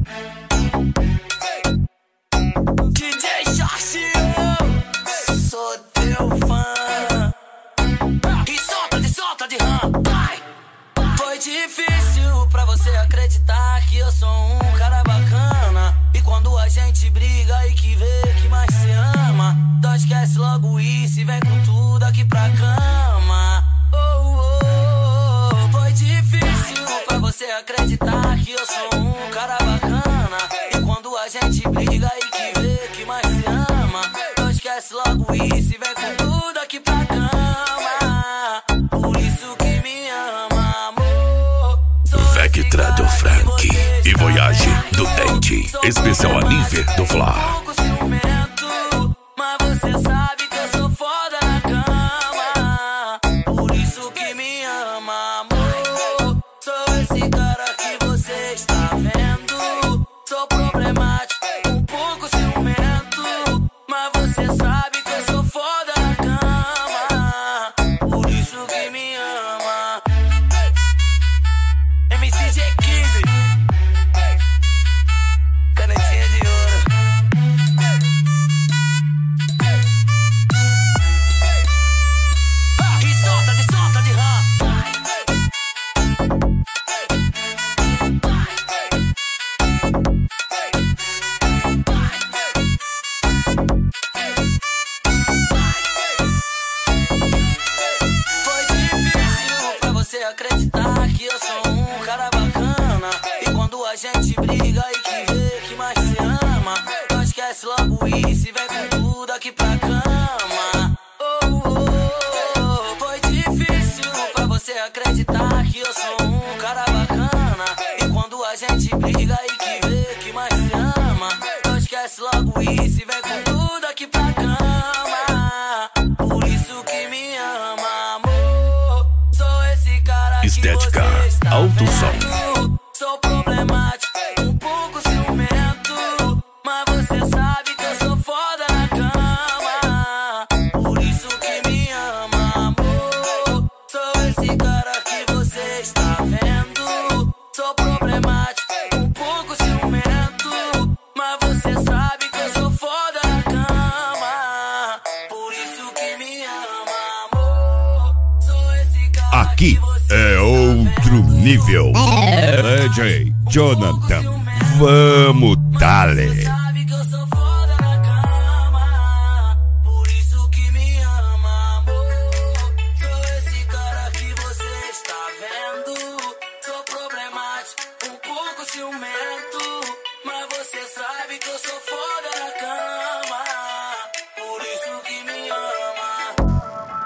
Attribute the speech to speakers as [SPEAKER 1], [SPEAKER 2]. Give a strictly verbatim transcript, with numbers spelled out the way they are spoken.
[SPEAKER 1] D J Jorge, sou teu fã. E solta de solta de ram, vai. Foi difícil pra você acreditar que eu sou um cara bacana. E quando a gente briga e que vê que mais se ama, então esquece logo isso e vem com tudo aqui pra cama. Oh, oh, oh. Foi difícil pra você acreditar que eu sou um cara bacana. E quando a gente briga e que vê que mais se ama, então esquece logo isso e vem com tudo aqui pra cama. Por isso que me ama, amor.
[SPEAKER 2] Vectra do Frank e Voyage do Dente, especial a nível do Fla.
[SPEAKER 1] Mas você sabe que eu sou foda na cama. Por isso que me ama, amor. Sou esse cara que você está vendo. Sou problemático, um pouco ciumento, mas você sabe que eu sou foda na cama. Por isso que me ama. M C G quinze, canetinha de ouro. E solta de solta de ram. Foi difícil pra você acreditar que eu sou um cara bacana. E quando a gente briga e que vê que mais se ama, não esquece logo isso e vem com tudo aqui pra cama. Oh, oh, oh. Foi difícil pra você acreditar que eu sou um cara bacana. E quando a gente briga e que vê que mais se ama, não esquece logo isso e vem com tudo aqui pra cama. Por isso que me ama, amor. Sou esse cara que
[SPEAKER 2] Estética,
[SPEAKER 1] você está
[SPEAKER 2] alto
[SPEAKER 1] vendo.
[SPEAKER 2] som.
[SPEAKER 1] Sou problemático, um pouco ciumento, mas você sabe que eu sou foda na cama. Por isso que me ama, amor. Sou esse cara que você está vendo. Sou problemático, um pouco ciumento, mas você sabe que eu sou foda na cama. Por isso que me ama, amor. Sou esse cara
[SPEAKER 2] Aqui
[SPEAKER 1] que você
[SPEAKER 2] é
[SPEAKER 1] está
[SPEAKER 2] outro
[SPEAKER 1] vendo.
[SPEAKER 2] nível. D J Jonathan, vamos dale.
[SPEAKER 1] Sabe que eu sou foda na cama. Por isso que me ama, amor. Sou esse cara que você está vendo. Sou problemático, um pouco ciumento, mas você sabe que eu sou foda na cama.